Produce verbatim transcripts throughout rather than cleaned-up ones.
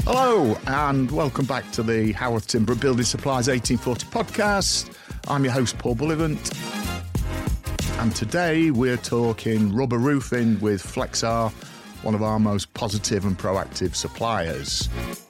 Hello and welcome back to the Haworth Timber Building Supplies eighteen forty podcast. I'm your host Paul Bullivant, and today we're talking rubber roofing with Flexar, one of our most positive and proactive suppliers.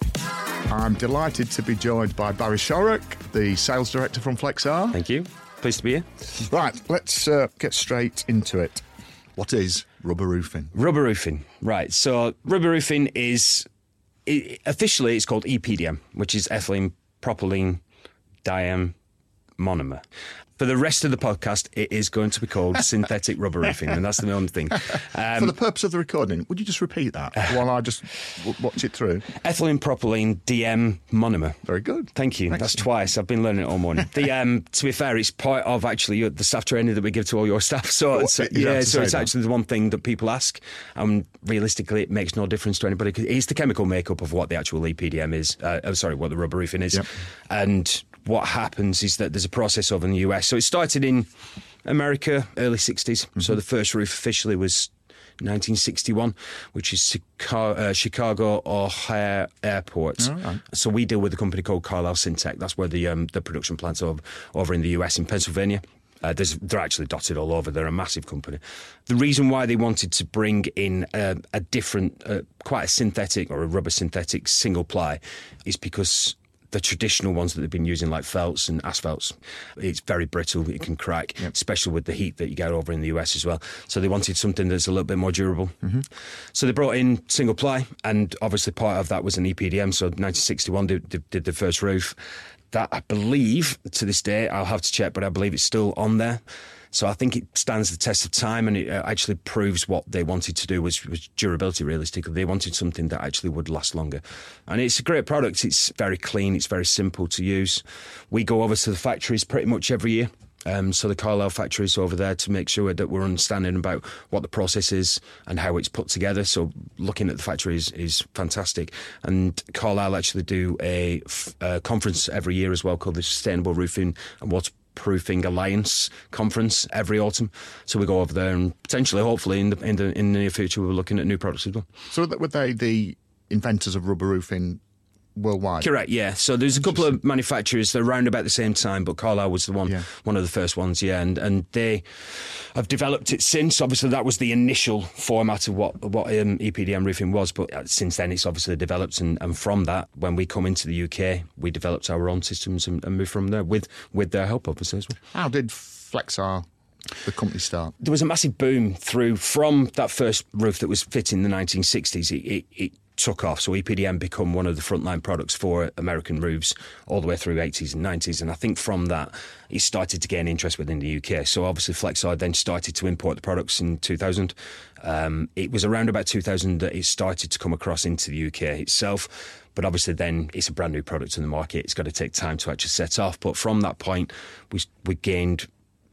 I'm delighted to be joined by Barry Shorrock, the sales director from Flexar. Thank you. Pleased to be here. Right, let's uh, get straight into it. What is rubber roofing? Rubber roofing, right. So rubber roofing is, it, officially it's called E P D M, which is ethylene propylene diam monomer. For the rest of the podcast, it is going to be called synthetic rubber roofing, and that's the only thing. Um, For the purpose of the recording, would you just repeat that while I just w- watch it through? Ethylene propylene D M monomer. Very good. Thank you. Excellent. That's twice. I've been learning it all morning. The um, to be fair, it's part of actually your, the staff training that we give to all your staff. So, Oh, so you have yeah, to so say it's that. actually the one thing that people ask, and realistically, it makes no difference to anybody. 'Cause it's the chemical makeup of what the actual E P D M is. Uh, oh, sorry, what the rubber roofing is, Yep. and what happens is that there's a process over in the U S. So it started in America, early sixties. Mm-hmm. So the first roof officially was nineteen sixty-one, which is Chicago, uh, Chicago O'Hare Airport. Oh, right. So we deal with a company called Carlisle Syntec. That's where the um, the production plant's over, over in the U S, in Pennsylvania. Uh, there's, they're actually dotted all over. They're a massive company. The reason why they wanted to bring in uh, a different, uh, quite a synthetic or a rubber synthetic single ply is because the traditional ones that they've been using, like felts and asphalts, it's very brittle, it can crack, yep. especially with the heat that you get over in the U S as well. So they wanted something that's a little bit more durable. Mm-hmm. So they brought in single ply, and obviously part of that was an E P D M. So nineteen sixty-one, they, they did the first roof. That, I believe, to this day, I'll have to check, but I believe it's still on there. So I think it stands the test of time, and it actually proves what they wanted to do was, was durability, realistically. They wanted something that actually would last longer. And it's a great product. It's very clean. It's very simple to use. We go over to the factories pretty much every year. Um, so the Carlisle factory is over there to make sure that we're understanding about what the process is and how it's put together. So looking at the factory is, is fantastic. And Carlisle actually do a, a conference every year as well called the Sustainable Roofing and Waterproofing Alliance Conference every autumn. So we go over there, and potentially, hopefully, in the in the, in the near future, we're looking at new products as well. So were they the inventors of rubber roofing worldwide? Correct, yeah. So there's a couple of manufacturers that are around about the same time, but Carlisle was the one, yeah. one of the first ones, yeah. And and they have developed it since. Obviously, that was the initial format of what what um, E P D M roofing was, but since then it's obviously developed. And, and from that, when we come into the U K, we developed our own systems and, and moved from there with with their help, obviously as well. How did Flexar, the company, start? There was a massive boom through from that first roof that was fit in the nineteen sixties. It, it, it took off. So E P D M become one of the frontline products for American roofs all the way through eighties and nineties. And I think from that, it started to gain interest within the U K. So obviously Flexar then started to import the products in two thousand. Um, it was around about two thousand that it started to come across into the U K itself. But obviously then it's a brand new product in the market. It's got to take time to actually set off. But from that point, we, we gained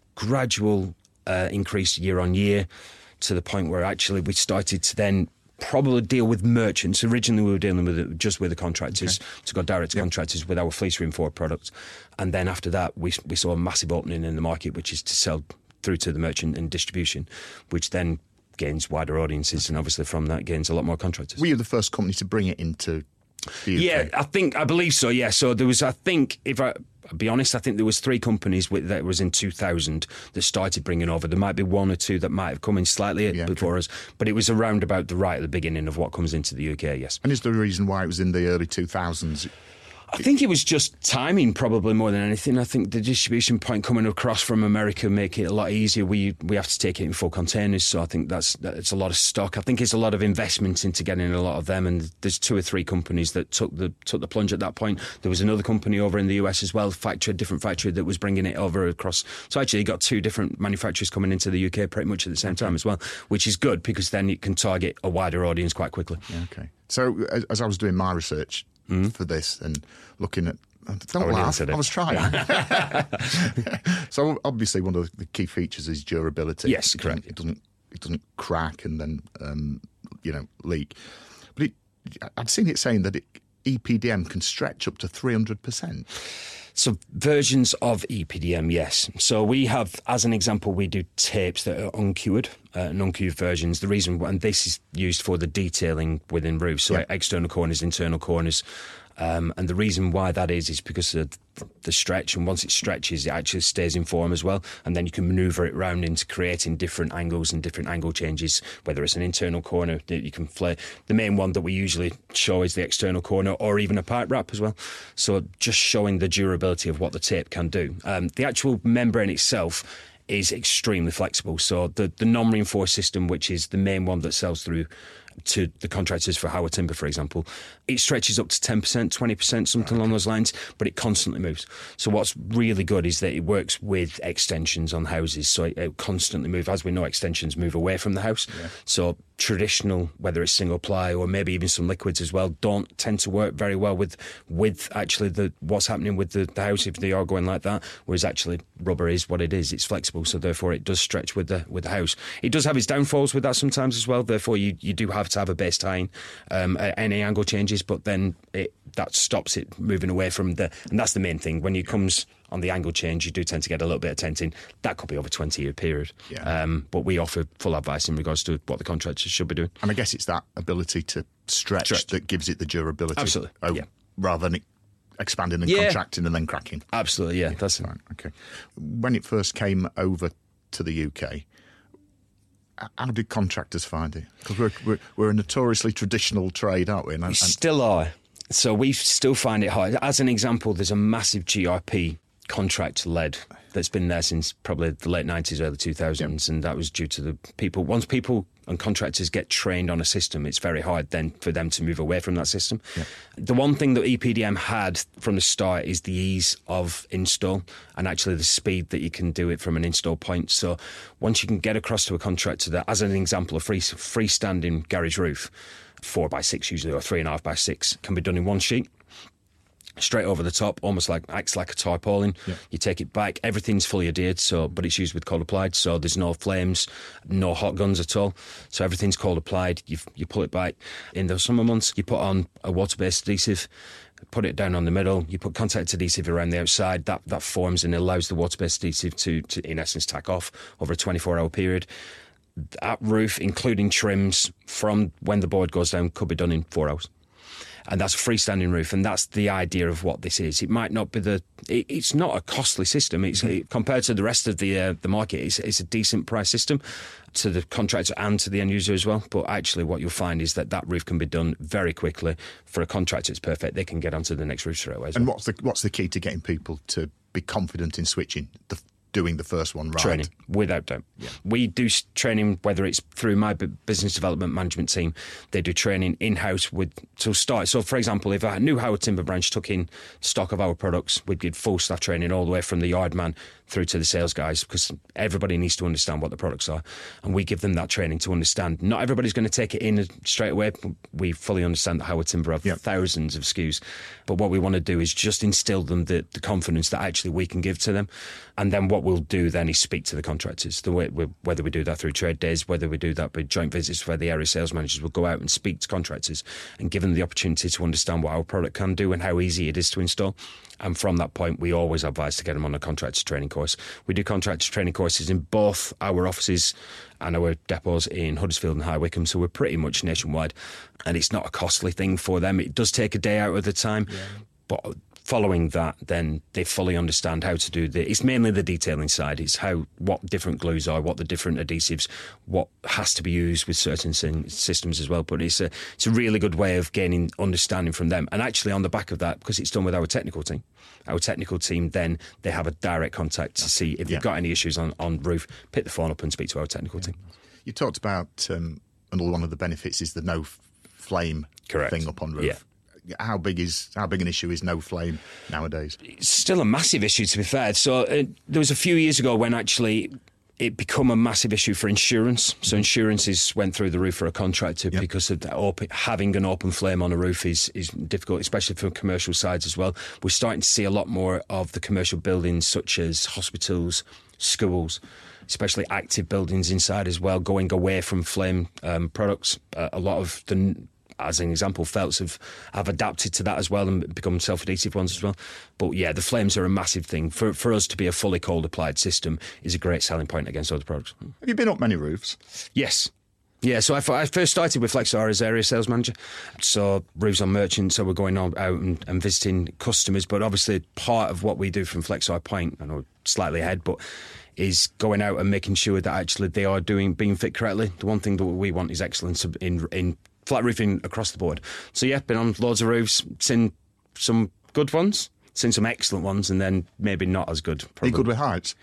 gradual uh, increase year on year to the point where actually we started to then probably deal with merchants. Originally we were dealing with it just with the contractors, okay. to go direct to yep. contractors with our fleece reinforced products. And then after that we we saw a massive opening in the market, which is to sell through to the merchant and distribution, which then gains wider audiences, and obviously from that gains a lot more contractors. Were you the first company to bring it into the U K? Yeah, I think, I believe so, yeah. So there was, I think, if I... I'll be honest, I think there was three companies with, that was in two thousand that started bringing over. There might be one or two that might have come in slightly yeah, before true. us, but it was around about the right at the beginning of what comes into the U K, yes. And is there a reason why it was in the early two thousands? I think it was just timing, probably more than anything. I think the distribution point coming across from America make it a lot easier. We we have to take it in full containers, so I think that's it's a lot of stock. I think it's a lot of investment into getting a lot of them, and there's two or three companies that took the took the plunge at that point. There was another company over in the U S as well, factory, different factory that was bringing it over across. So actually, you got two different manufacturers coming into the U K pretty much at the same time as well, which is good because then it can target a wider audience quite quickly. Yeah, okay. So as, as I was doing my research mm. for this and looking at, don't oh, laugh, I was trying. Yeah. So obviously one of the key features is durability. Yes, correct. It doesn't, it doesn't crack and then, um, you know, leak. But it, I'd seen it saying that it, E P D M can stretch up to three hundred percent. So versions of E P D M, yes. So we have, as an example, we do tapes that are uncured, uh, and uncured versions. The reason, and this is used for the detailing within roofs, so yeah. external corners, internal corners. Um, and the reason why that is, is because of the stretch, and once it stretches, it actually stays in form as well. And then you can manoeuvre it round into creating different angles and different angle changes, whether it's an internal corner that you can flare. The main one that we usually show is the external corner, or even a pipe wrap as well. So just showing the durability of what the tape can do. Um, the actual membrane itself is extremely flexible. So the, the non-reinforced system, which is the main one that sells through to the contractors for Howard Timber, for example, it stretches up to ten percent, twenty percent, something along those lines, but it constantly moves. So what's really good is that it works with extensions on houses, so it, it constantly moves. As we know, extensions move away from the house. Yeah. So traditional, whether it's single ply or maybe even some liquids as well, don't tend to work very well with with actually the what's happening with the, the house if they are going like that, whereas actually rubber is what it is. It's flexible, so therefore it does stretch with the with the house. It does have its downfalls with that sometimes as well, therefore you, you do have to have a base tying um, at any angle changes, but then it, that stops it moving away from the, and that's the main thing. When it comes on the angle change, you do tend to get a little bit of tenting. That could be over a twenty-year period. Yeah. Um, but we offer full advice in regards to what the contractors should be doing. And I guess it's that ability to stretch, stretch. that gives it the durability. Absolutely, oh, yeah. Rather than expanding and yeah. contracting and then cracking. Absolutely, yeah. yeah. That's right. Okay. When it first came over to the U K, how did contractors find it? Because we're, we're, we're a notoriously traditional trade, aren't we? And, we and, still are. So we still find it hard. As an example, there's a massive G R P contract led that's been there since probably the late nineties, early two thousands, yep. and that was due to the people. Once people and contractors get trained on a system, it's very hard then for them to move away from that system. Yep. The one thing that E P D M had from the start is the ease of install and actually the speed that you can do it from an install point. So once you can get across to a contractor that, as an example, a free freestanding garage roof, four by six usually, or three and a half by six, can be done in one sheet. Straight over the top, almost like acts like a tarpaulin. Yeah. You take it back, everything's fully adhered, so but it's used with cold applied, so there's no flames, no hot guns at all. So everything's cold applied. You you pull it back. In the summer months, you put on a water-based adhesive, put it down on the middle. You put contact adhesive around the outside. That that forms and allows the water-based adhesive to, to in essence tack off over a twenty-four hour period. That roof, including trims from when the board goes down, could be done in four hours. And that's a freestanding roof, and that's the idea of what this is. It might not be the, it, it's not a costly system. It's mm-hmm. it, compared to the rest of the uh, the market, it's, it's a decent price system to the contractor and to the end user as well. But actually, what you'll find is that that roof can be done very quickly. For a contractor, it's perfect. They can get onto the next roof straight away. As and well. what's the what's the key to getting people to be confident in switching? The, doing the first one right. Training, without doubt. Yeah. We do training, whether it's through my business development management team, they do training in-house with to start. So, for example, if a new Howard Timber branch took in stock of our products, we'd give full staff training all the way from the yard man through to the sales guys, because everybody needs to understand what the products are, and we give them that training to understand. Not everybody's going to take it in straight away. We fully understand that Howard Timber have yep. thousands of S K Us, but what we want to do is just instill them the, the confidence that actually we can give to them. And then what we'll do then is speak to the contractors, the way we, whether we do that through trade days, whether we do that with joint visits where the area sales managers will go out and speak to contractors and give them the opportunity to understand what our product can do and how easy it is to install. And from that point, we always advise to get them on a contractor training course. We do contractor training courses in both our offices and our depots in Huddersfield and High Wycombe, so we're pretty much nationwide. And it's not a costly thing for them. It does take a day out of the time, yeah. but following that, then they fully understand how to do the. It's mainly the detailing side. It's how what different glues are, what the different adhesives, what has to be used with certain systems as well. But it's a it's a really good way of gaining understanding from them. And actually, on the back of that, because it's done with our technical team, our technical team then they have a direct contact to see if yeah. they've got any issues on on roof. Pick the phone up and speak to our technical yeah. team. You talked about um, and one of the benefits is the no flame Correct. thing up on roof. Yeah. How big is how big an issue is no flame nowadays? It's still a massive issue, to be fair. So uh, there was a few years ago when actually it became a massive issue for insurance. So insurances went through the roof for a contractor yep. because of the open, having an open flame on a roof is is difficult, especially for commercial sides as well. We're starting to see a lot more of the commercial buildings, such as hospitals, schools, especially active buildings inside as well, going away from flame um, products. Uh, a lot of the as an example, felts have, have adapted to that as well and become self-adhesive ones as well. But yeah, the flames are a massive thing. For for us to be a fully cold applied system is a great selling point against other products. Have you been up many roofs? Yes. Yeah, so I, I first started with Flexar as area sales manager. So roofs on merchants, so we're going on, out and, and visiting customers. But obviously part of what we do from Flexar Point, I know slightly ahead, but is going out and making sure that actually they are doing being fit correctly. The one thing that we want is excellence in in flat roofing across the board. So yeah, been on loads of roofs, seen some good ones, seen some excellent ones, and then maybe not as good. Are you good with heights?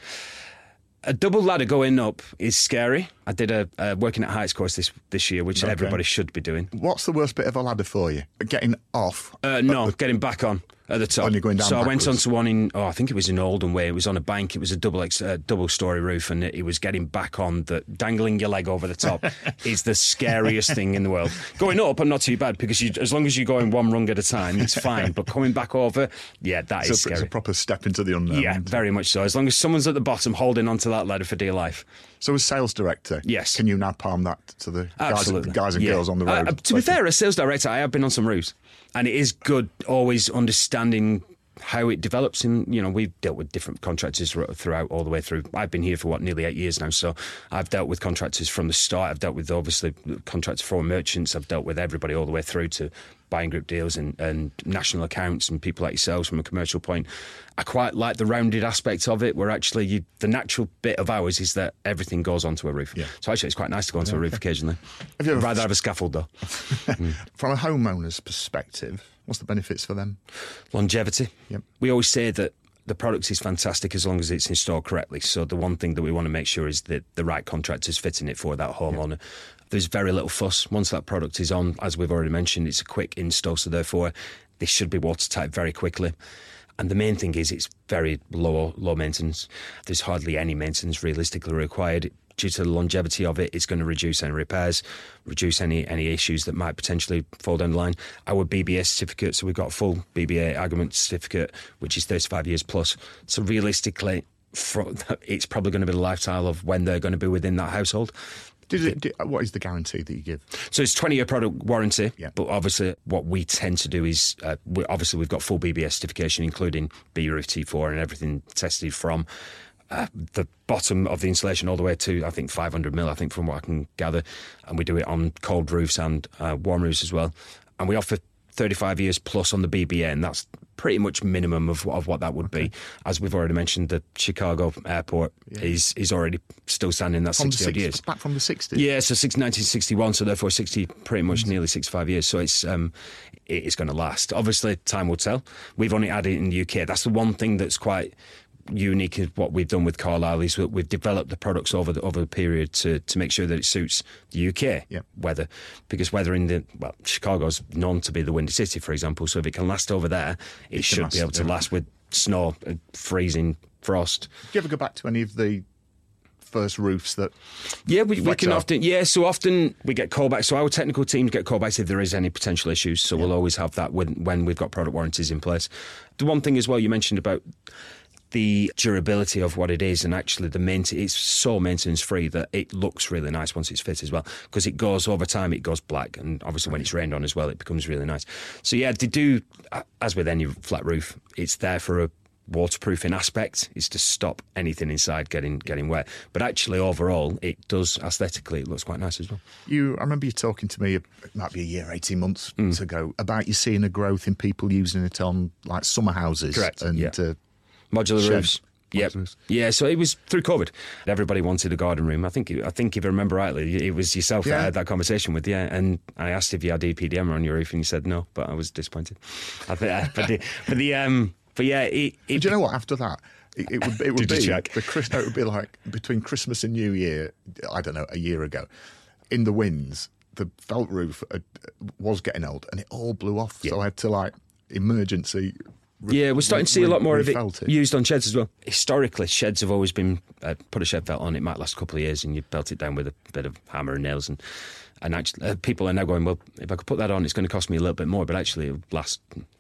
A double ladder going up is scary. I did a, a working at heights course this this year, which Okay. everybody should be doing. What's the worst bit of a ladder for you? Getting off? Uh, no, getting back on at the top. When you're going down so I went backwards. onto one in, oh, I think it was in Oldham Way. It was on a bank. It was a double ex, uh, double story roof, and it, it was getting back on. The dangling your leg over the top is the scariest thing in the world. Going up, I'm not too bad because you, as long as you're going one rung at a time, it's fine. But coming back over, yeah, that It's is a, it's scary. a proper step into the unknown. Yeah, very much so. As long as someone's at the bottom holding onto that ladder for dear life. So as sales director, Yes. can you now palm that to the guys, Absolutely. guys and Yeah. girls on the road? Uh, to be fair, as sales director, I have been on some roofs, and it is good always understanding how it develops. In you know, we've dealt with different contractors thro- throughout all the way through. I've been here for what nearly eight years now, so I've dealt with contractors from the start. I've dealt with obviously contractors for merchants. I've dealt with everybody all the way through to buying group deals and, and national accounts and people like yourselves from a commercial point. I quite like the rounded aspect of it, where actually you, the natural bit of ours is that everything goes onto a roof. Yeah. So actually, it's quite nice to go onto a roof occasionally. Have you ever- I'd rather have a scaffold though. From a homeowner's perspective, what's the benefits for them? Longevity. Yep. We always say that the product is fantastic as long as it's installed correctly. So the one thing that we want to make sure is that the right contractor's fitting it for that homeowner. There's very little fuss. Once that product is on, as we've already mentioned, it's a quick install, so therefore this should be watertight very quickly. And the main thing is it's very low low maintenance. There's hardly any maintenance realistically required. Due to the longevity of it, it's going to reduce any repairs, reduce any any issues that might potentially fall down the line. Our B B A certificate, so we've got a full B B A argument certificate, which is thirty-five years plus. So realistically, for, it's probably going to be the lifestyle of when they're going to be within that household. Did it, did, what is the guarantee that you give? So it's twenty-year product warranty, Yeah. but obviously what we tend to do is, uh, we, obviously we've got full B B S certification, including B Roof T four and everything tested from uh, the bottom of the insulation all the way to, I think, five hundred mil, I think, from what I can gather. And we do it on cold roofs and uh, warm roofs as well. And we offer thirty-five years plus on the B B A, and that's pretty much minimum of, of what that would okay. be. As we've already mentioned, the Chicago airport yeah. is is already still standing that sixty odd years. Back from the sixties? Yeah, so nineteen sixty-one, so therefore sixty, pretty much mm-hmm. nearly sixty-five years. So it's um, it is going to last. Obviously, time will tell. We've only added it in the U K. That's the one thing that's quite unique is what we've done with Carlisle is we've developed the products over the over the period to to make sure that it suits the U K yep. weather, because weather in the well Chicago's known to be the windy city, for example, so if it can last over there it, it should last, be able to yeah. last with snow, freezing, frost. Do you ever go back to any of the first roofs that yeah we, we can up? often yeah so often we get callbacks, so our technical teams get callbacks if there is any potential issues, so yeah. we'll always have that when, when we've got product warranties in place. The one thing as well you mentioned about the durability of what it is, and actually the main it's so maintenance free that it looks really nice once it's fit as well, because it goes over time, it goes black, and obviously when it's rained on as well it becomes really nice. So yeah, they do, as with any flat roof, it's there for a waterproofing aspect, is to stop anything inside getting getting wet, but actually overall it does aesthetically, it looks quite nice as well. You, I remember you talking to me, it might be a year, eighteen months mm. ago, about you seeing a growth in people using it on like summer houses. Correct. And yeah. uh, modular Shed. roofs. Yep. Yeah, so it was through COVID. Everybody wanted a garden room. I think, I think if I remember rightly, it was yourself yeah. that I had that conversation with, yeah. And I asked if you had E P D M on your roof, and you said no, but I was disappointed. I think, but the, but the, um, but yeah. It, it, do you know what? After that, it, it would, it would Did be you check? the Chris, no, it would be like between Christmas and New Year. I don't know, a year ago, in the winds, the felt roof uh, was getting old, and it all blew off. Yeah. So I had to like emergency. Yeah, we're starting to see a lot more of it, it used on sheds as well. Historically, sheds have always been, uh, put a shed felt on, it might last a couple of years, and you belt it down with a bit of hammer and nails. And, and actually, uh, people are now going, well, if I could put that on, it's going to cost me a little bit more, but actually it'll last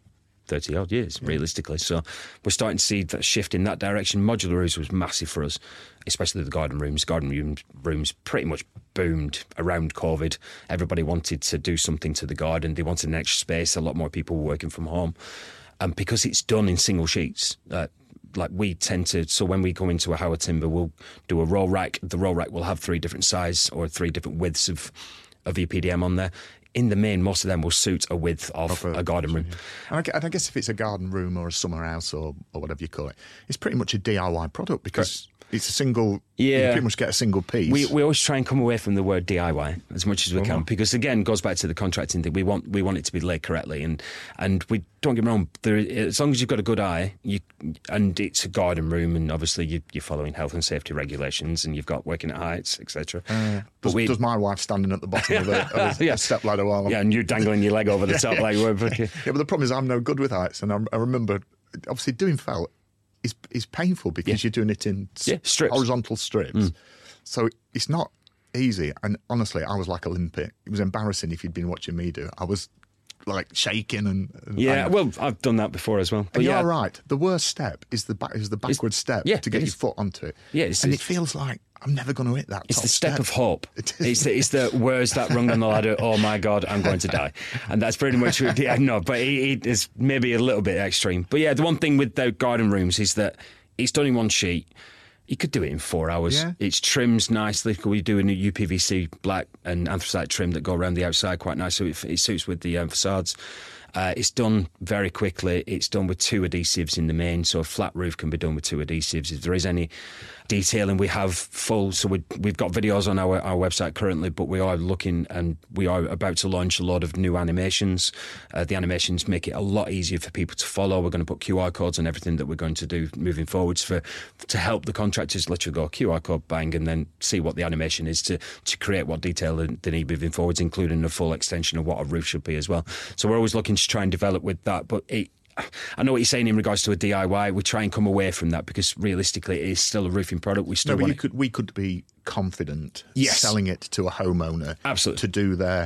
thirty odd years, yeah. realistically. So we're starting to see that shift in that direction. Modular roofs was massive for us, especially the garden rooms. Garden rooms, rooms pretty much boomed around COVID. Everybody wanted to do something to the garden. They wanted an extra space. A lot more people were working from home. And because it's done in single sheets, uh, like we tend to, so when we go into a Howard Timber, we'll do a roll rack. The roll rack will have three different sizes or three different widths of, of E P D M on there. In the main, most of them will suit a width of Proper, a garden room. Yeah. And I guess if it's a garden room or a summer house or, or whatever you call it, it's pretty much a D I Y product because Correct. It's a single, yeah. you pretty much get a single piece. We we always try and come away from the word D I Y as much as we uh-huh. can because, again, it goes back to the contracting thing. We want we want it to be laid correctly. And, and we don't get me wrong, there, as long as you've got a good eye you, and it's a garden room and obviously you, you're following health and safety regulations and you've got working at heights, et cetera. Uh, does, we, does my wife standing at the bottom of a, of a yeah. step ladder while I'm... Yeah, and you're dangling your leg over the top. yeah. like Yeah, but the problem is I'm no good with heights. And I, I remember, obviously, doing felt is is painful because yeah. you're doing it in yeah, strips. horizontal strips. Mm. So it's not easy. And honestly, I was like Olympic. It was embarrassing if you'd been watching me do. I was like shaking and... and yeah, and, well, I've done that before as well. But and yeah. you're right. The worst step is the back, is the backward step yeah, to get your foot onto it. Yeah, it's, and it's, it feels like I'm never going to hit that It's top the step, step of hope. It it's, the, it's the, where's that rung on the ladder? Oh, my God, I'm going to die. And that's pretty much... Yeah, no, but it, it is maybe a little bit extreme. But yeah, the one thing with the garden rooms is that it's done in one sheet. You could do it in four hours. Yeah. It's trims nicely. We do a new U P V C black and anthracite trim that go around the outside quite nice, so it, it suits with the um, facades. Uh, it's done very quickly. It's done with two adhesives in the main, so a flat roof can be done with two adhesives. If there is any detailing, we have full, so we, we've got videos on our, our website currently, but we are looking and we are about to launch a lot of new animations. Uh, the animations make it a lot easier for people to follow. We're going to put Q R codes on everything that we're going to do moving forwards for to help the contractors literally go Q R code, bang, and then see what the animation is to, to create what detail they need moving forwards, including a full extension of what a roof should be as well. So we're always looking to try and develop with that, but it, I know what you're saying in regards to a D I Y. We try and come away from that because realistically, it is still a roofing product. We still no, but want you it. could we could be confident yes. selling it to a homeowner, absolutely, to do their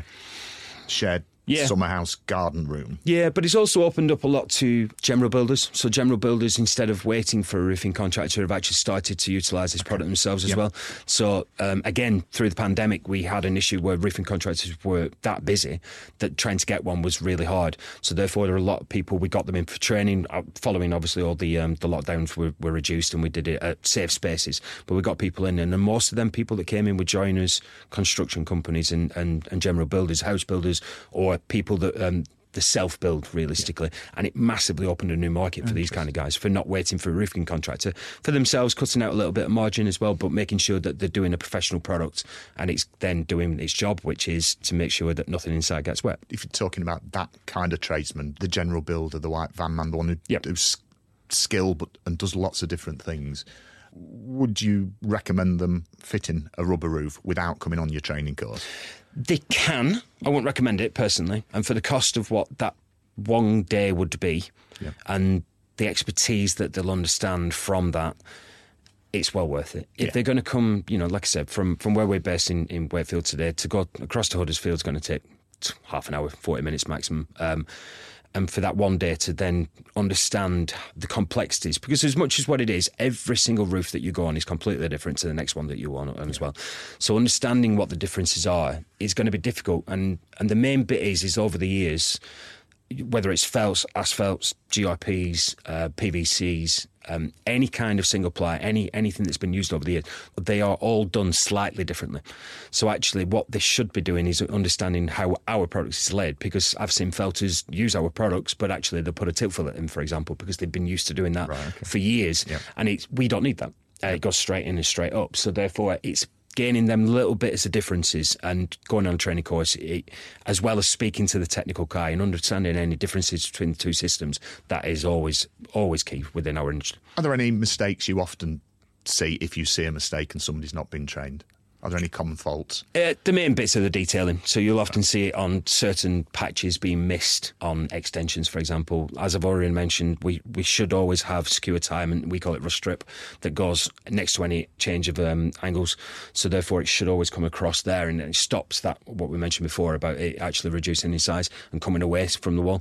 shed. Yeah. Summer house garden room. Yeah, but it's also opened up a lot to general builders. So general builders, instead of waiting for a roofing contractor, have actually started to utilise this product themselves as yep. well. So um, again, through the pandemic, we had an issue where roofing contractors were that busy that trying to get one was really hard. So therefore, there are a lot of people, we got them in for training, following obviously all the um, the lockdowns were, were reduced and we did it at safe spaces. But we got people in, and then most of them people that came in were joiners, construction companies and, and, and general builders, house builders, or people that um, the self-build realistically, yeah. and it massively opened a new market for these kind of guys for not waiting for a roofing contractor, for themselves cutting out a little bit of margin as well, but making sure that they're doing a professional product and it's then doing its job, which is to make sure that nothing inside gets wet. If you're talking about that kind of tradesman, the general builder, the white van man, the one who yep. does skill but and does lots of different things, would you recommend them fitting a rubber roof without coming on your training course? They can. I wouldn't recommend it personally. And for the cost of what that one day would be yeah. and the expertise that they'll understand from that, it's well worth it. If yeah. they're going to come, you know, like I said, from, from where we're based in, in Wakefield today, to go across to Huddersfield is going to take half an hour, forty minutes maximum. Um, and for that one day to then understand the complexities, because as much as what it is, every single roof that you go on is completely different to the next one that you on, on yeah. as well. So understanding what the differences are is going to be difficult. And, and the main bit is, is over the years, whether it's felts, asphalts, G R Ps, uh, P V Cs, um, any kind of single ply, any anything that's been used over the years, they are all done slightly differently. So actually what they should be doing is understanding how our product is laid, because I've seen felters use our products, but actually they'll put a tilt fillet in, for example, because they've been used to doing that right, okay. for years. Yep. And it's, we don't need that. Uh, it goes straight in and straight up. So therefore it's gaining them little bits of differences and going on a training course, it, as well as speaking to the technical guy and understanding any differences between the two systems, that is always always key within our industry. Are there any mistakes you often see if you see a mistake and somebody's not been trained? Are there any common faults? Uh, the main bits are the detailing. So you'll often see it on certain patches being missed on extensions, for example. As I've already mentioned, we, we should always have secure time, and we call it rust strip, that goes next to any change of um, angles. So therefore it should always come across there, and it stops that, what we mentioned before, about it actually reducing in size and coming away from the wall.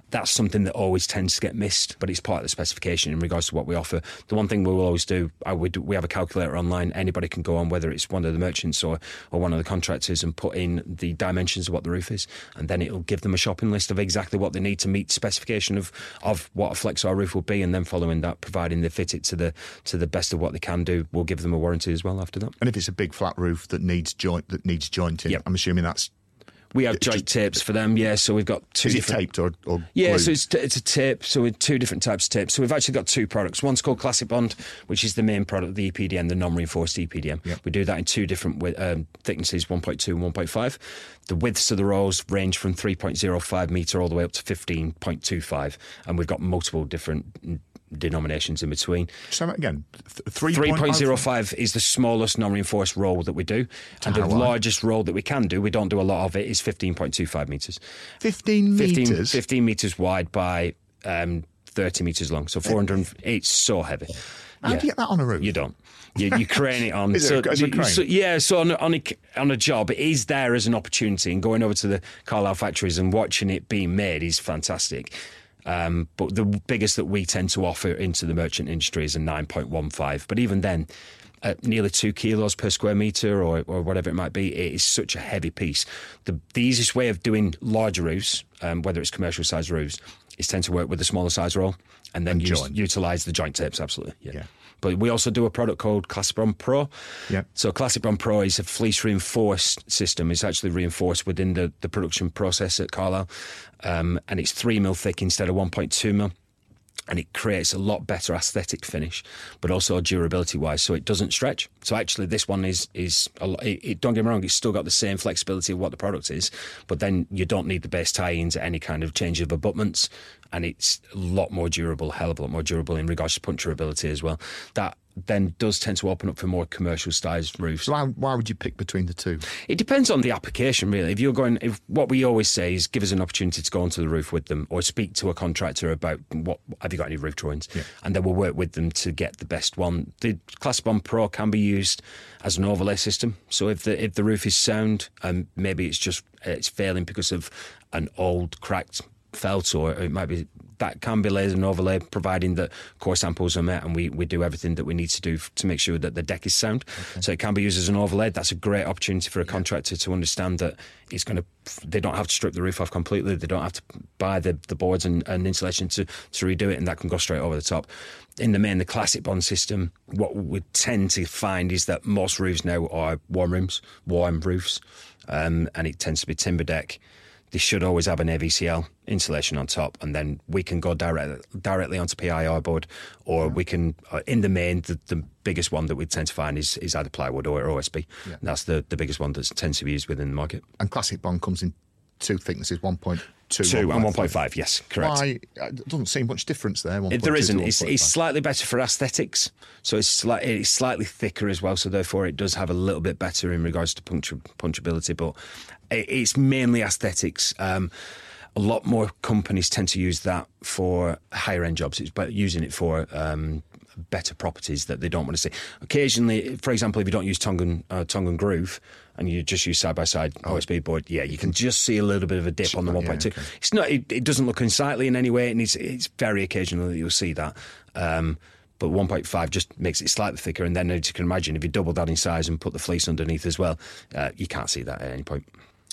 That's something that always tends to get missed, but it's part of the specification in regards to what we offer. The one thing we will always do, I would, we have a calculator online. Anybody can go on, whether it's one of the merchants or, or one of the contractors, and put in the dimensions of what the roof is, and then it'll give them a shopping list of exactly what they need to meet specification of, of what a Flexar roof will be, and then following that, providing they fit it to the to the best of what they can do, we'll give them a warranty as well after that. And if it's a big flat roof that needs joint that needs jointing, yep. I'm assuming that's. We have joint tapes for them, yeah. So we've got two. Is it different... taped or, or yeah? glued? So it's, it's a tape. So with two different types of tapes. So we've actually got two products. One's called Classic Bond, which is the main product, the E P D M, the non-reinforced E P D M. Yep. We do that in two different um, thicknesses, one point two and one point five. The widths of the rolls range from three point oh five metre all the way up to fifteen point two five, and we've got multiple different denominations in between. So again, three point oh five is the smallest non-reinforced roll that we do, and the largest roll that we can do, we don't do a lot of it, is fifteen point two five metres. fifteen metres? fifteen metres wide by um, thirty metres long, so four hundred. It's so heavy. How yeah. do you get that on a roof? You don't. You, you crane it on. Is so, it, is it a crane? So, yeah, so on a, on, a, on a job, it is there as an opportunity, and going over to the Carlisle factories and watching it being made is fantastic. Um, but the biggest that we tend to offer into the merchant industry is a nine point one five. But even then, at nearly two kilos per square metre or, or whatever it might be, it is such a heavy piece. The, the easiest way of doing larger roofs, um, whether it's commercial size roofs, is tend to work with a smaller size roll and then and use, join. utilise the joint tapes, absolutely. Yeah. yeah. But we also do a product called Classic Bond Pro. Yep. So Classic Bond Pro is a fleece reinforced system. It's actually reinforced within the, the production process at Carlisle. Um, and it's three mil thick instead of one point two mil. And it creates a lot better aesthetic finish, but also durability wise, so it doesn't stretch. So actually this one is, is a lot, it, it, don't get me wrong, it's still got the same flexibility of what the product is, but then you don't need the base tie-ins at any kind of change of abutments, and it's a lot more durable, a hell of a lot more durable in regards to puncturability as well. That then does tend to open up for more commercial sized roofs. So why, why would you pick between the two? It depends on the application, really. If you're going, if what we always say is give us an opportunity to go onto the roof with them, or speak to a contractor about what have you got any roof drawings, yeah. and then we'll work with them to get the best one. The Classic Bond Pro can be used as an overlay system. So if the if the roof is sound, and um, maybe it's just it's failing because of an old cracked felt, or it might be. That can be laid as an overlay, providing that core samples are met, and we, we do everything that we need to do f- to make sure that the deck is sound. Okay. So it can be used as an overlay. That's a great opportunity for a contractor to understand that it's going to. They don't have to strip the roof off completely. They don't have to buy the, the boards and, and insulation to, to redo it, and that can go straight over the top. In the main, the Classic Bond system, what we tend to find is that most roofs now are warm rooms, warm roofs, um, and it tends to be timber deck. They should always have an A V C L insulation on top, and then we can go direct, directly onto P I R board, or we can, uh, in the main, the, the biggest one that we tend to find is, is either plywood or O S B. Yeah. That's the, the biggest one that tends to be used within the market. And Classic Bond comes in two thicknesses, one point two Two and one point five, yes, correct. Why? It doesn't seem much difference there. It, there isn't. It's, it's slightly better for aesthetics, so it's, sli- it's slightly thicker as well, so therefore it does have a little bit better in regards to punctu- punchability, but it, it's mainly aesthetics. Um, a lot more companies tend to use that for higher end jobs. It's about using it for um, better properties that they don't want to see. Occasionally, for example, if you don't use tongue and, uh, tongue and groove, and you just use side-by-side O S B board, yeah, you can just see a little bit of a dip on the one point two. Yeah, okay. It's not. It, it doesn't look unsightly in any way, and it's, it's very occasional that you'll see that. Um, but one point five just makes it slightly thicker, and then as you can imagine, if you double that in size and put the fleece underneath as well, uh, you can't see that at any point.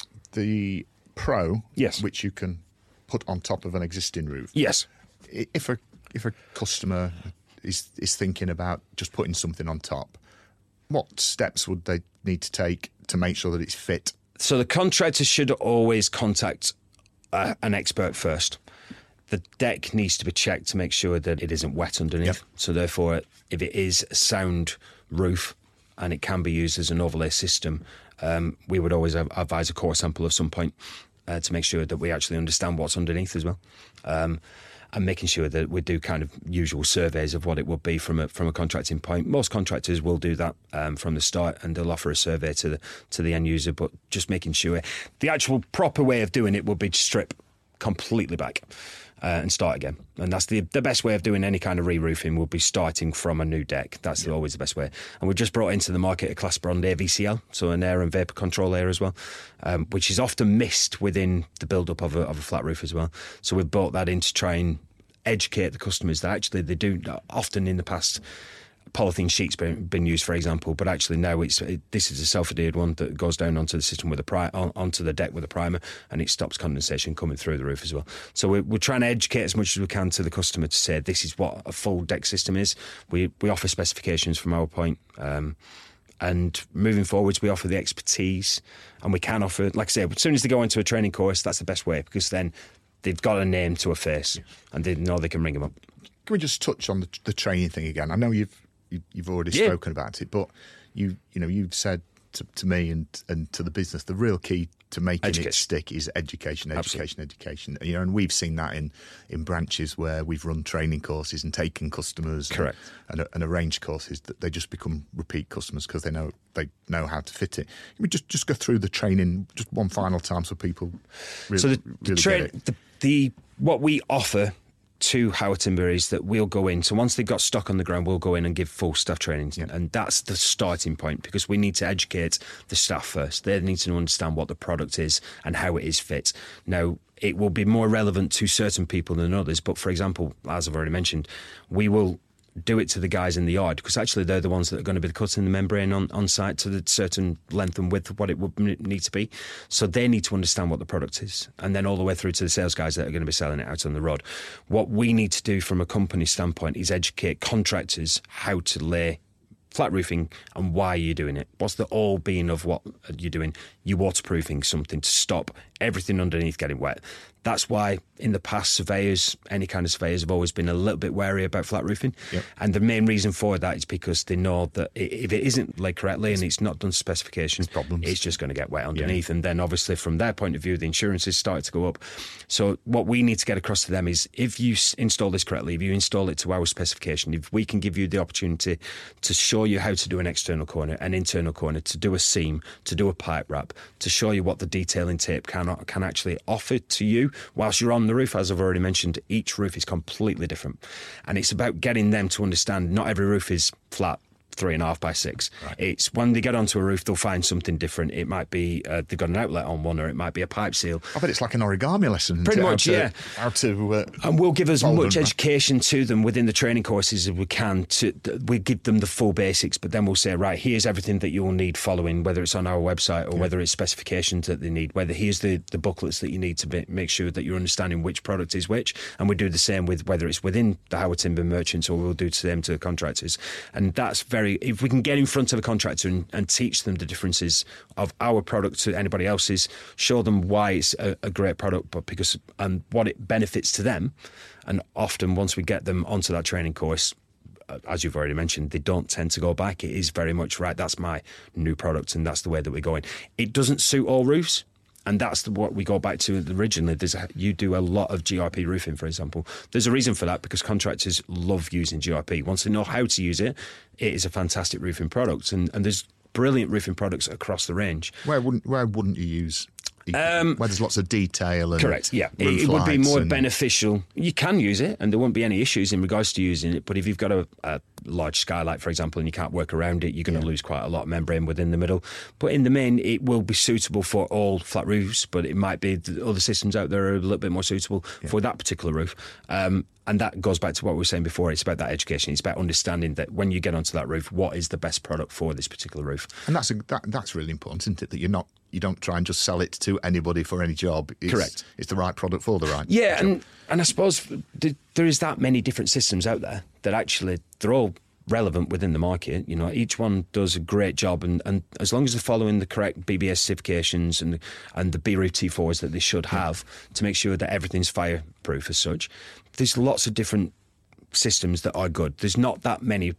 The Pro, yes, which you can put on top of an existing roof. Yes. If a if a customer is is thinking about just putting something on top, what steps would they need to take to make sure that it's fit? So the contractor should always contact uh, an expert first. The deck needs to be checked to make sure that it isn't wet underneath. Yep. So therefore, if it is a sound roof and it can be used as an overlay system, um, we would always advise a core sample of some point uh, to make sure that we actually understand what's underneath as well. Um, and making sure that we do kind of usual surveys of what it would be from a from a contracting point. Most contractors will do that um, from the start, and they'll offer a survey to the to the end user, but just making sure the actual proper way of doing it would be to strip completely back. uh, and start again. And that's the the best way of doing any kind of re-roofing will be starting from a new deck. That's yeah. always the best way. And we've just brought into the market a Class Bond Air V C L, so an air and vapour control air as well, um, which is often missed within the build-up of a, of a flat roof as well. So we've brought that in to try and educate the customers that actually they do often in the past. Polythene sheets been been used, for example, but actually now it's it, this is a self-adhered one that goes down onto the system with a pri- on, onto the deck with a primer, and it stops condensation coming through the roof as well. So we're, we're trying to educate as much as we can to the customer to say this is what a full deck system is. We we offer specifications from our point. Um, And moving forwards, we offer the expertise, and we can offer, like I say, as soon as they go into a training course, that's the best way, because then they've got a name to a face, yes. and they know they can ring them up. Can we just touch on the, the training thing again? I know you've you, you've already yeah. spoken about it, but you you know you've said to, to me and and to the business the real key to making education. it stick is education, education, Absolutely. education. You know, and we've seen that in, in branches where we've run training courses and taken customers, correct, and, and, and arranged courses that they just become repeat customers because they know they know how to fit it. Can we just just go through the training just one final time so people really, so the, really the, tra- get it. the the what we offer to Howard Timber is that we'll go in. So once they've got stock on the ground, we'll go in and give full staff training. Yeah. And that's the starting point, because we need to educate the staff first. They need to understand what the product is and how it is fit. Now, it will be more relevant to certain people than others. But for example, as I've already mentioned, we will do it to the guys in the yard, because actually they're the ones that are going to be cutting the membrane on, on site to the certain length and width of what it would need to be. So they need to understand what the product is, and then all the way through to the sales guys that are going to be selling it out on the road. What we need to do from a company standpoint is educate contractors how to lay flat roofing and why you're doing it. What's the all being of what you're doing? You're waterproofing something to stop everything underneath getting wet. That's why in the past, surveyors, any kind of surveyors, have always been a little bit wary about flat roofing. Yep. And the main reason for that is because they know that if it isn't laid correctly and it's not done to specification, it's just going to get wet underneath. Yeah. And then obviously from their point of view, the insurances start to go up. So what we need to get across to them is, if you install this correctly, if you install it to our specification, if we can give you the opportunity to show you how to do an external corner, an internal corner, to do a seam, to do a pipe wrap, to show you what the detailing tape can, can actually offer to you whilst you're on the roof. As I've already mentioned, each roof is completely different, and it's about getting them to understand not every roof is flat three and a half by six. Right. It's when they get onto a roof, they'll find something different. It might be uh, they've got an outlet on one, or it might be a pipe seal. I bet it's like an origami lesson. Pretty much, how to, yeah. How to uh, and we'll give as much them, education right? to them within the training courses as we can. To we give them the full basics, but then we'll say, right, here's everything that you will need following, whether it's on our website or yeah. whether it's specifications that they need. Whether here's the, the booklets that you need to be, make sure that you're understanding which product is which, and we do the same with whether it's within the Howard Timber merchants, or we'll do to them to the contractors. And that's very, if we can get in front of a contractor and, and teach them the differences of our product to anybody else's, show them why it's a, a great product, but because and what it benefits to them. And often once we get them onto that training course, as you've already mentioned, they don't tend to go back. It is very much, right, that's my new product and that's the way that we're going. It doesn't suit all roofs. And that's the, what we go back to originally. There's a, you do a lot of G R P roofing, for example. There's a reason for that, because contractors love using G R P. Once they know how to use it, it is a fantastic roofing product. And, and there's brilliant roofing products across the range. Where wouldn't where wouldn't you use? Um, where there's lots of detail and correct, yeah. It, it would be more and... beneficial. You can use it, and there won't be any issues in regards to using it. But if you've got a, a large skylight, for example, and you can't work around it, you're going to yeah. lose quite a lot of membrane within the middle. But in the main, it will be suitable for all flat roofs. But it might be the other systems out there are a little bit more suitable yeah. for that particular roof. Um, And that goes back to what we were saying before. It's about that education. It's about understanding that when you get onto that roof, what is the best product for this particular roof. And that's a, that, that's really important, isn't it? That you're not you don't try and just sell it to anybody for any job. It's, Correct. It's the right product for the right yeah, job. and and I suppose there is that many different systems out there that actually they're all relevant within the market. You know, each one does a great job, and, and as long as they're following the correct B B S certifications and and the B R U T fours that they should have to make sure that everything's fireproof as such, there's lots of different systems that are good. There's not that many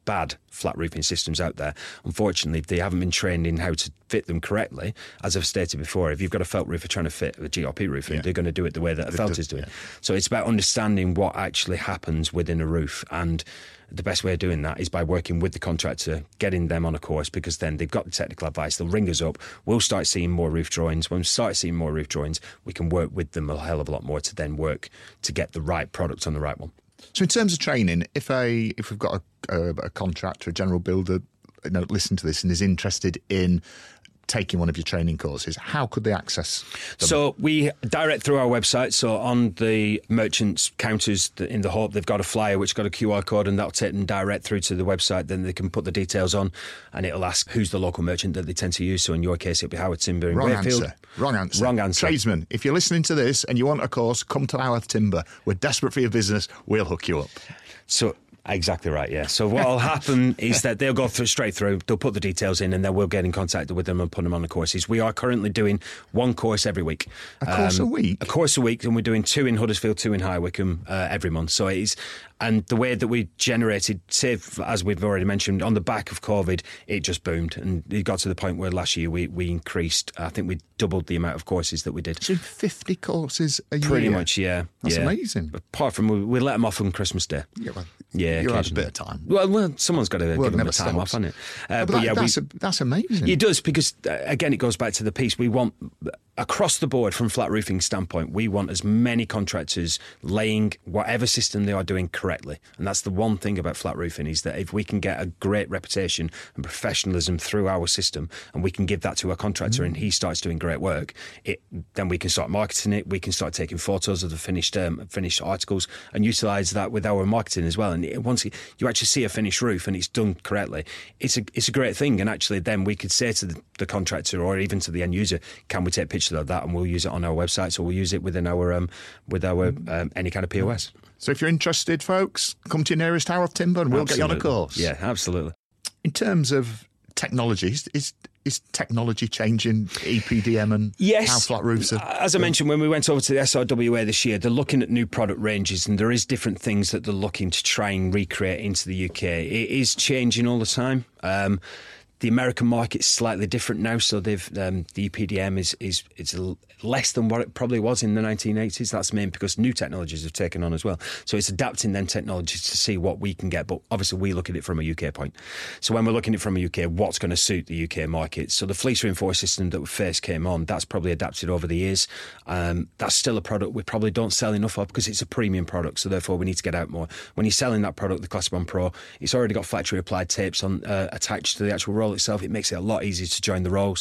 bad flat roofing systems out there. Unfortunately, they haven't been trained in how to fit them correctly. As I've stated before, if you've got a felt roofer trying to fit a G R P roof in, Yeah. they're going to do it the way that a felt do- is doing. yeah. So it's about understanding what actually happens within a roof, and the best way of doing that is by working with the contractor, getting them on a course, because then they've got the technical advice. They'll ring us up. We'll start seeing more roof drawings. When we start seeing more roof drawings, we can work with them a hell of a lot more to then work to get the right product on the right one. So in terms of training, if a if we've got a, a, a contractor, a general builder, you know, listen to this and is interested in taking one of your training courses, how could they access them? So we direct through our website. So on the merchants' counters in the hub, they've got a flyer which got a Q R code, and that'll take them direct through to the website. Then they can put the details on, and it'll ask who's the local merchant that they tend to use. So in your case, it'll be Howard Timber in Wrong Wakefield. answer. Wrong answer. Wrong answer. Tradesman, if you're listening to this and you want a course, come to Howard Timber. We're desperate for your business. We'll hook you up. So exactly right, yeah. So what will happen is that they'll go through straight through, they'll put the details in, and then we'll get in contact with them and put them on the courses. We are currently doing one course every week. A course a week? A course a week, and we're doing two in Huddersfield, two in High Wycombe uh, every month. So it is, and the way that we generated, say, as we've already mentioned, on the back of COVID, it just boomed, and it got to the point where last year we, we increased, I think we doubled the amount of courses that we did. So fifty courses a year? Pretty much, yeah. That's yeah. amazing. Apart from, we, we let them off on Christmas Day. Yeah, well, Yeah, you'll have a occasionally. bit of time. Well, well, someone's got to Work give them never the time off, stops. hasn't it? Uh, but but that- yeah, that's, we, a, that's amazing. it does, because uh, again, it goes back to the piece. We want, across the board, from flat roofing standpoint, we want as many contractors laying whatever system they are doing correctly. And that's the one thing about flat roofing, is that if we can get a great reputation and professionalism through our system, and we can give that to a contractor Mm. and he starts doing great work, it, then we can start marketing it. We can start taking photos of the finished um, finished articles and utilise that with our marketing as well. And it, once you actually see a finished roof and it's done correctly, it's a it's a great thing. And actually, then we could say to the, the contractor or even to the end user, can we take pictures of that, and we'll use it on our website, so we'll use it within our um, with our um, any kind of P O S. So if you're interested, folks, come to your nearest Howard Timber and we'll Absolutely. get you on a course. Yeah, absolutely. In terms of technology, is, is, is technology changing E P D M and Yes. how flat roofs are? As I mentioned, when we went over to the S R W A this year, they're looking at new product ranges, and there is different things that they're looking to try and recreate into the U K. It is changing all the time. Um, the American market's slightly different now, so they've um, the E P D M is is it's l- less than what it probably was in the nineteen eighties. That's mainly because new technologies have taken on as well. So it's adapting them technologies to see what we can get. But obviously, we look at it from a U K point. So when we're looking at it from a U K, what's going to suit the U K market? So the fleece reinforced system that first came on, that's probably adapted over the years. Um, that's still a product we probably don't sell enough of, because it's a premium product. So therefore, we need to get out more. When you're selling that product, the Classic Bond Pro, it's already got factory applied tapes on uh, attached to the actual roll itself. It makes it a lot easier to join the rolls.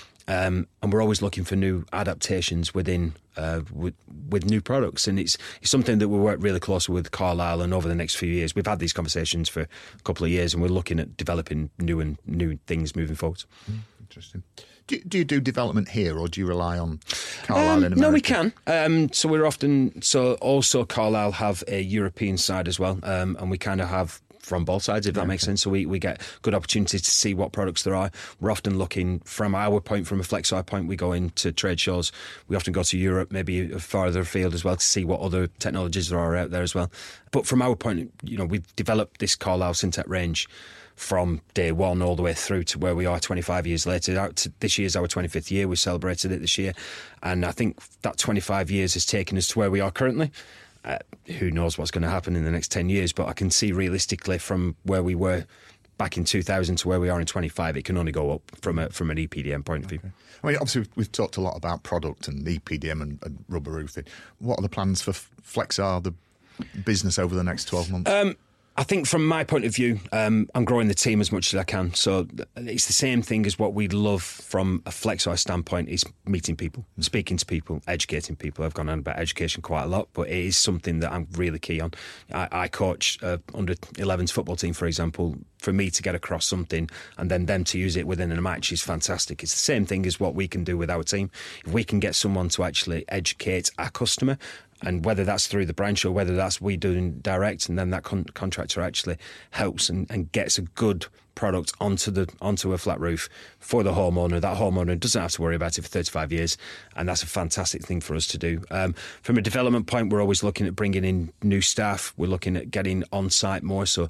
Um, and we're always looking for new adaptations within uh, with, with new products, and it's, it's something that we work really closely with Carlisle. And over the next few years, we've had these conversations for a couple of years, and we're looking at developing new and new things moving forward. Mm, interesting. Do, do you do development here, or do you rely on Carlisle Um, in America? no, we can. Um, so we're often so also Carlisle have a European side as well, um, and we kind of have from both sides, if that makes sense. So we, we get good opportunities to see what products there are. We're often looking from our point, from a Flexi point, we go into trade shows. We often go to Europe, maybe farther afield as well, to see what other technologies there are out there as well. But from our point, you know, we've developed this Carlisle Syntec range from day one all the way through to where we are twenty-five years later. Out to, this year's our twenty-fifth year. We celebrated it this year. And I think that twenty-five years has taken us to where we are currently. Uh, who knows what's going to happen in the next ten years, but I can see realistically from where we were back in two thousand to where we are in twenty-five, it can only go up from a, from an E P D M point of view. Okay. I mean, obviously, we've talked a lot about product and E P D M and, and rubber roofing. What are the plans for Flexar, the business, over the next twelve months? Um, I think from my point of view, um, I'm growing the team as much as I can. So it's the same thing as what we love from a Flexi standpoint, is meeting people, mm. speaking to people, educating people. I've gone on about education quite a lot, but it is something that I'm really key on. I, I coach uh, under elevens football team, for example. For me to get across something and then them to use it within a match is fantastic. It's the same thing as what we can do with our team. If we can get someone to actually educate our customer, and whether that's through the branch or whether that's we doing direct, and then that con- contractor actually helps and, and gets a good product onto the onto a flat roof for the homeowner. That homeowner doesn't have to worry about it for thirty-five years, and that's a fantastic thing for us to do. Um, from a development point, we're always looking at bringing in new staff. We're looking at getting on site more. So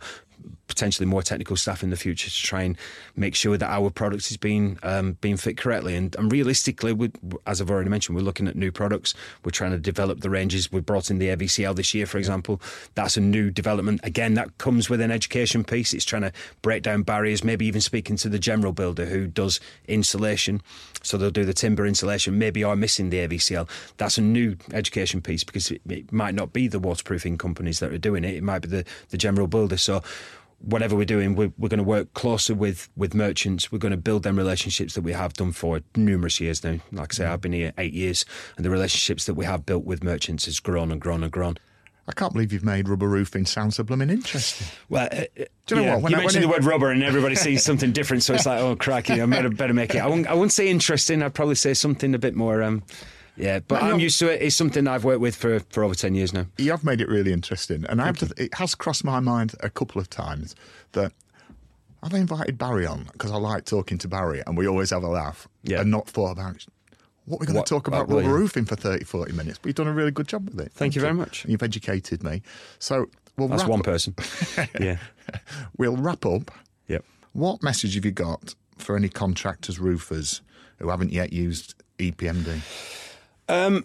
potentially more technical staff in the future to try and make sure that our product is being um, being fit correctly. And, and realistically, we, as I've already mentioned, we're looking at new products. We're trying to develop the ranges. We brought in the A V C L this year, for example. That's a new development. Again, that comes with an education piece. It's trying to break down barriers, maybe even speaking to the general builder who does insulation. So they'll do the timber insulation, maybe are missing the A V C L. That's a new education piece, because it, it might not be the waterproofing companies that are doing it. It might be the, the general builder. So whatever we're doing, we're, we're going to work closer with, with merchants. We're going to build them relationships that we have done for numerous years now. Like I say, I've been here eight years, and the relationships that we have built with merchants has grown and grown and grown. I can't believe you've made rubber roofing sound so blooming interesting. Well, uh, do you know yeah, what? When you I, mentioned when the it, word rubber, and everybody sees something different, so it's like, oh, crikey, I better, better make it. I wouldn't, I wouldn't say interesting. I'd probably say something a bit more... Um, Yeah, but no, I'm used to it. It's something I've worked with for, for over ten years now. You have made it really interesting. And I have to, it has crossed my mind a couple of times that I've invited Barry on because I like talking to Barry and we always have a laugh, yeah. and not thought about what we're going what, to talk about rubber yeah. roofing for thirty, forty minutes. But you've done a really good job with it. Thank, Thank you very much. And you've educated me. So we'll That's wrap one up. person. Yeah. We'll wrap up. Yep. What message have you got for any contractors, roofers who haven't yet used E P M D? Um,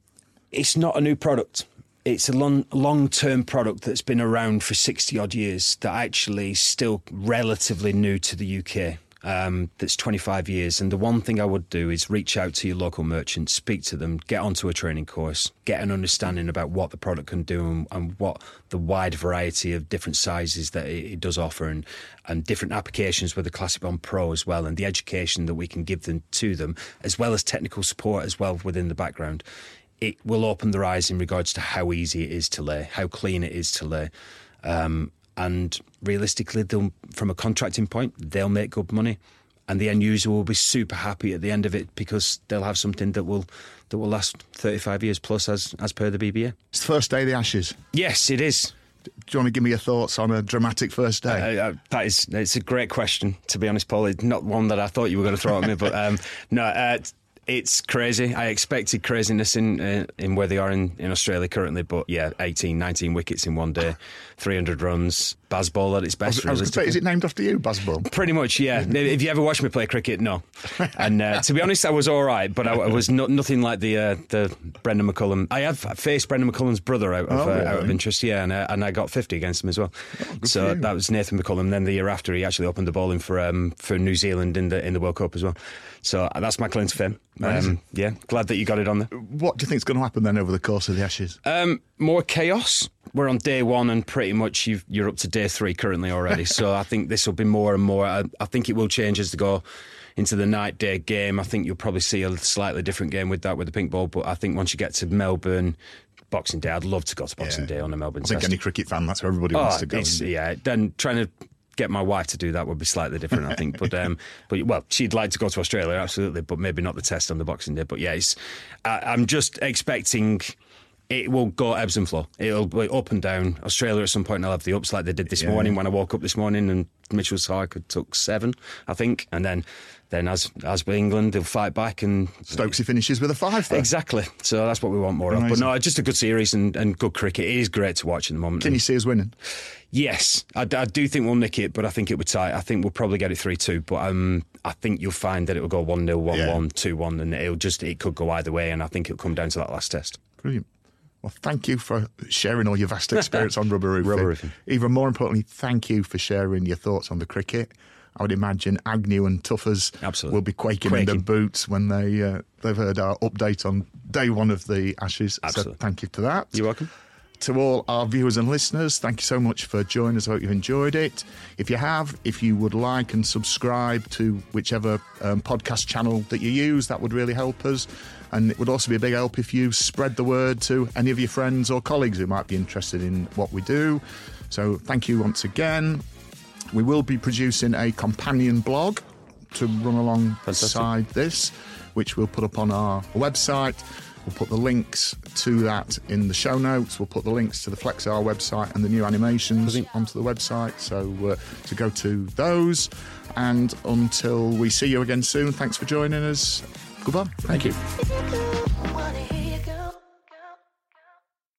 it's not a new product. It's a long, long-term product that's been around for sixty odd years that actually is still relatively new to the U K. Um, that's twenty-five years. And the one thing I would do is reach out to your local merchants, speak to them, get onto a training course, get an understanding about what the product can do and, and what the wide variety of different sizes that it, it does offer, and, and different applications with the Classic Bond Pro as well, and the education that we can give them to them, as well as technical support as well within the background. It will open their eyes in regards to how easy it is to lay, how clean it is to lay. Um, And realistically, they'll, from a contracting point, they'll make good money, and the end user will be super happy at the end of it because they'll have something that will that will last thirty-five years plus, as as per the B B A. It's the first day of the Ashes. Yes, it is. Do you want to give me your thoughts on a dramatic first day? Uh, uh, that is, it's a great question, to be honest, Paul. It's not one that I thought you were going to throw at me, but um, no. Uh, It's crazy. I expected craziness in uh, in where they are in, in Australia currently, but yeah, eighteen, nineteen wickets in one day, three hundred runs, Bazball at its best. I was, I was say, is it named after you, Bazball? Pretty much, yeah. If you ever watched me play cricket, no. And uh, to be honest, I was all right, but I, I was not, nothing like the uh, the Brendan McCullum. I have faced Brendan McCullum's brother out of, oh, really? uh, out of interest, yeah, and, uh, and I got fifty against him as well. Oh, so that was Nathan McCullum. Then the year after, he actually opened the bowling for um, for New Zealand in the in the World Cup as well. So that's my claim to fame. Um, yeah, glad that you got it on there. What do you think is going to happen then over the course of the Ashes? Um, more chaos. We're on day one, and pretty much you've, you're up to day three currently already. So I think this will be more and more. I, I think it will change as they go into the night day game. I think you'll probably see a slightly different game with that, with the pink ball. But I think once you get to Melbourne, Boxing Day, I'd love to go to Boxing yeah. Day on a Melbourne I think test. Any cricket fan, that's where everybody oh, wants to go. Yeah, then trying to get my wife to do that would be slightly different, I think. But um, but well, she'd like to go to Australia, absolutely, but maybe not the test on the Boxing Day. But yeah, it's, I, I'm just expecting it will go ebbs and flow. It'll be up and down. Australia at some point will have the ups like they did this yeah. morning when I woke up this morning and Mitchell Starc took seven, I think, and then. Then, as as with England, they'll fight back, and Stokesy finishes with a five. There. Exactly. So that's what we want more Amazing. of. But no, just a good series and, and good cricket. It is great to watch in the moment. Can you see us winning? Yes, I, I do think we'll nick it, but I think it would tight. I think we'll probably get it three two. But um, I think you'll find that it will go one nil, one one, two one, and it'll just it could go either way. And I think it'll come down to that last test. Brilliant. Well, thank you for sharing all your vast experience on rubber roofing. Rubber roofing. Even more importantly, thank you for sharing your thoughts on the cricket. I would imagine Agnew and Tuffers Absolutely. will be quaking, quaking in their boots when they, uh, they've heard our update on day one of the Ashes. Absolutely. So thank you to that. You're welcome. To all our viewers and listeners, thank you so much for joining us. I hope you enjoyed it. If you have, if you would like and subscribe to whichever um, podcast channel that you use, that would really help us. And it would also be a big help if you spread the word to any of your friends or colleagues who might be interested in what we do. So thank you once again. We will be producing a companion blog to run alongside this, which we'll put up on our website. We'll put the links to that in the show notes. We'll put the links to the Flexar website and the new animations onto the website. So uh, to go to those. And until we see you again soon, thanks for joining us. Goodbye. Thank you.